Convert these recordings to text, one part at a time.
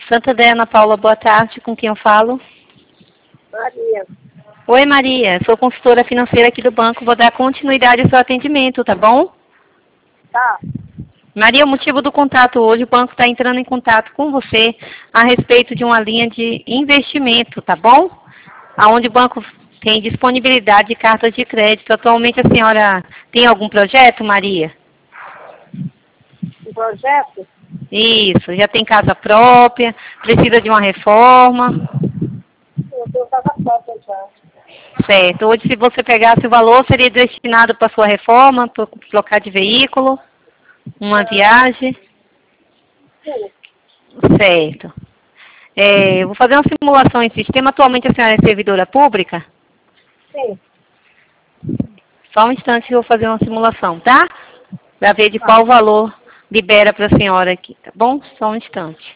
Santa Ana Paula, boa tarde. Com quem eu falo? Maria. Oi, Maria. Sou consultora financeira aqui do banco. Vou dar continuidade ao seu atendimento, tá bom? Tá. Maria, o motivo do contato hoje, o banco está entrando em contato com você a respeito de uma linha de investimento, tá bom? Aonde o banco tem disponibilidade de cartas de crédito. Atualmente a senhora tem algum projeto, Maria? Um projeto? Isso, já tem casa própria, precisa de uma reforma. Eu tenho casa própria já. Certo. Hoje, se você pegasse o valor, seria destinado para sua reforma, para trocar de veículo, uma viagem. Sim. Certo. Eu vou fazer uma simulação em sistema. Atualmente a senhora é servidora pública? Sim. Só um instante que eu vou fazer uma simulação, tá? Para ver de qual valor libera para a senhora aqui, tá bom? Só um instante.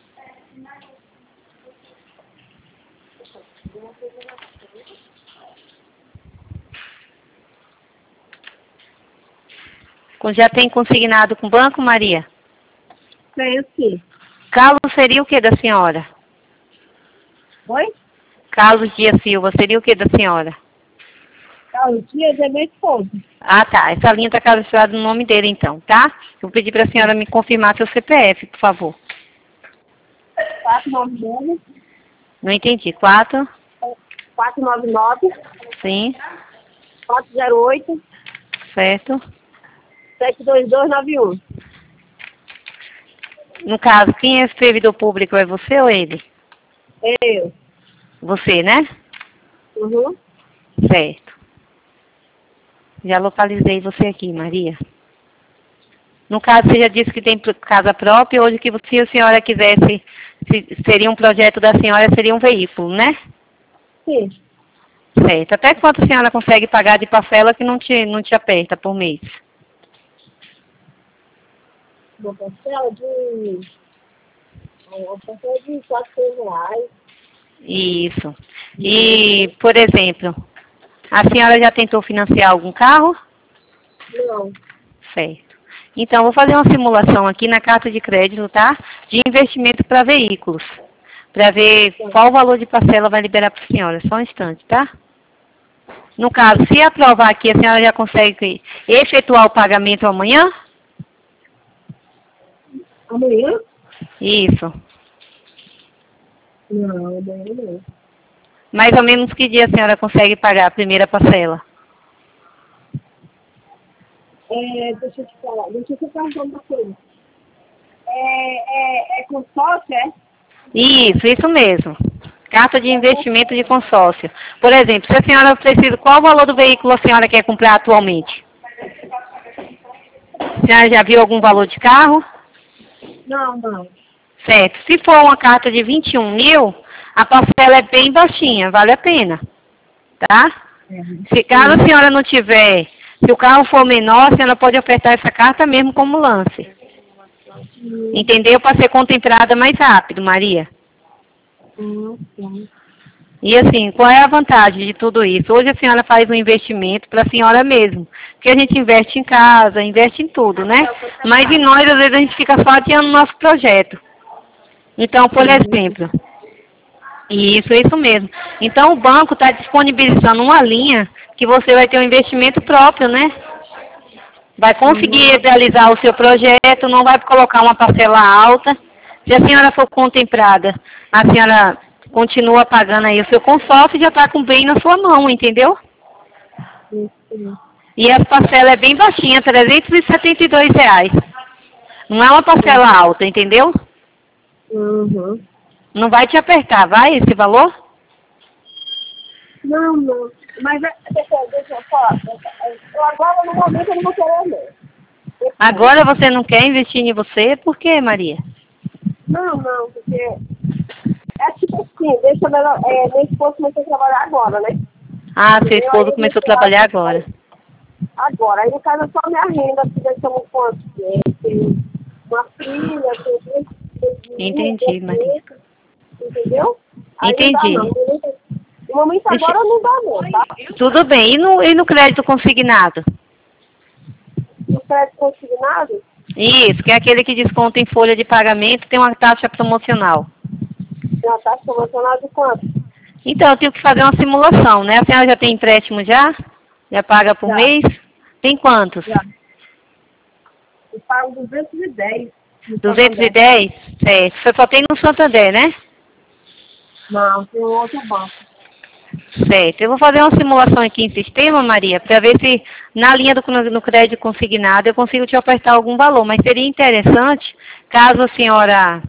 Já tem consignado com o banco, Maria? Tenho sim. Carlos seria o que da senhora? Oi? Carlos Dias Silva seria o que da senhora? O dia é meu esposo. Ah, tá. Essa linha está cadastrada no nome dele, então, tá? Eu vou pedir para a senhora me confirmar seu CPF, por favor. 499. Não entendi. 4? 499. Sim. 408. Certo. 72291. No caso, quem é servidor público? É você ou ele? Eu. Você, né? Uhum. Certo. Já localizei você aqui, Maria. No caso, você já disse que tem casa própria. Hoje, que se a senhora quisesse, seria um projeto da senhora, seria um veículo, né? Sim. Certo. Até quanto a senhora consegue pagar de parcela que não te aperta por mês? Uma parcela de... Uma parcela de R$ 400. Isso. E, por exemplo, a senhora já tentou financiar algum carro? Não. Certo. Então, vou fazer uma simulação aqui na carta de crédito, tá? De investimento para veículos. Para ver qual o valor de parcela vai liberar para a senhora. Só um instante, tá? No caso, se aprovar aqui, a senhora já consegue efetuar o pagamento amanhã? Amanhã? Isso. Não, amanhã não. Mais ou menos que dia a senhora consegue pagar a primeira parcela? Deixa eu te falar. Deixa eu te perguntar uma coisa. É consórcio, é? Isso mesmo. Carta de investimento de consórcio. Por exemplo, se a senhora precisa, qual o valor do veículo a senhora quer comprar atualmente? A senhora já viu algum valor de carro? Não. Certo. Se for uma carta de 21 mil, a parcela é bem baixinha, vale a pena. Tá? Se caso a senhora não tiver, se o carro for menor, a senhora pode ofertar essa carta mesmo como lance. Entendeu? Para ser contemplada mais rápido, Maria. Sim. E assim, qual é a vantagem de tudo isso? Hoje a senhora faz um investimento para a senhora mesmo. Porque a gente investe em casa, investe em tudo, né? Mas em nós, às vezes, a gente fica só adiando o nosso projeto. Então, por exemplo, isso mesmo. Então, o banco está disponibilizando uma linha que você vai ter um investimento próprio, né? Vai conseguir realizar o seu projeto, não vai colocar uma parcela alta. Se a senhora for contemplada, a senhora continua pagando aí o seu consórcio e já está com bem na sua mão, entendeu? Sim. E a parcela é bem baixinha, R$ 372. Não é uma parcela alta, entendeu? Uhum. Não vai te apertar, vai, esse valor? Não. Mas deixa eu falar. Eu agora, no momento, eu não vou querer, não. Agora você não quer investir em você, por quê, Maria? Não, porque... É tipo assim, deixa melhor... meu esposo começou a trabalhar agora, né? Ah, seu esposo começou a trabalhar agora. Agora, aí no caso é só minha renda, que nós somos quantos? Tem uma filha, tem dois Entendi, Maria. entendeu? Aí Entendi. não dá, não. No momento agora não dá, não, tá? Tudo bem. E no crédito consignado? No crédito consignado, Isso, que é aquele que desconta em folha de pagamento, tem uma taxa promocional. Tem uma taxa promocional de quanto? Então, eu tenho que fazer uma simulação, né? A senhora já tem empréstimo já? Já paga por Já. mês? Tem quantos? Já. Eu pago 210. 210? Certo. Você só tem no Santander, né? Não, tem outro banco. Certo. Eu vou fazer uma simulação aqui em sistema, Maria, para ver se na linha no crédito consignado eu consigo te ofertar algum valor. Mas seria interessante, caso a senhora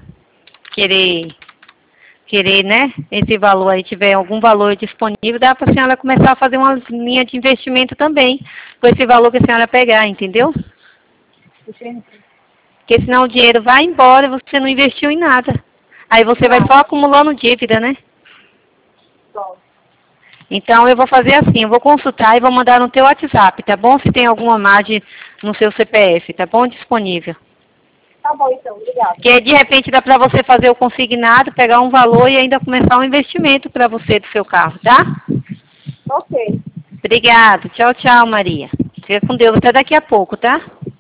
querer, né, esse valor aí, tiver algum valor disponível, dá para a senhora começar a fazer uma linha de investimento também, com esse valor que a senhora pegar, entendeu? Entendi. Porque senão o dinheiro vai embora e você não investiu em nada. Aí você vai só acumulando dívida, né? Só. Então eu vou fazer assim, eu vou consultar e vou mandar no teu WhatsApp, tá bom? Se tem alguma margem no seu CPF, tá bom? Disponível. Tá bom, então. Obrigada. Porque de repente dá para você fazer o consignado, pegar um valor e ainda começar um investimento para você do seu carro, tá? Ok. Obrigado. Tchau, tchau, Maria. Fica com Deus até daqui a pouco, tá?